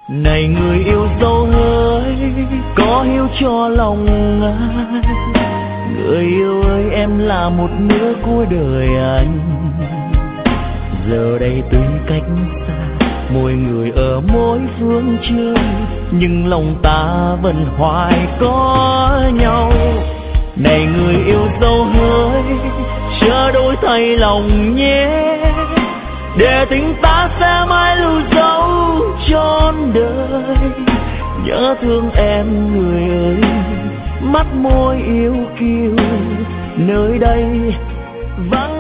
Này người yêu dấu hỡi, có hiếu cho lòng ai. Người yêu ơi, em là một nửa cuối đời anh. Giờ đây tuy cách xa, mỗi người ở mỗi phương trời, nhưng lòng ta vẫn hoài có nhau. Này người yêu dấu hỡi, chớ đổi thay lòng nhé, để tình ta sẽ mãi lưu dấu trọn đời. Nhớ thương em người ơi, mắt môi yêu kiều, nơi đây vắng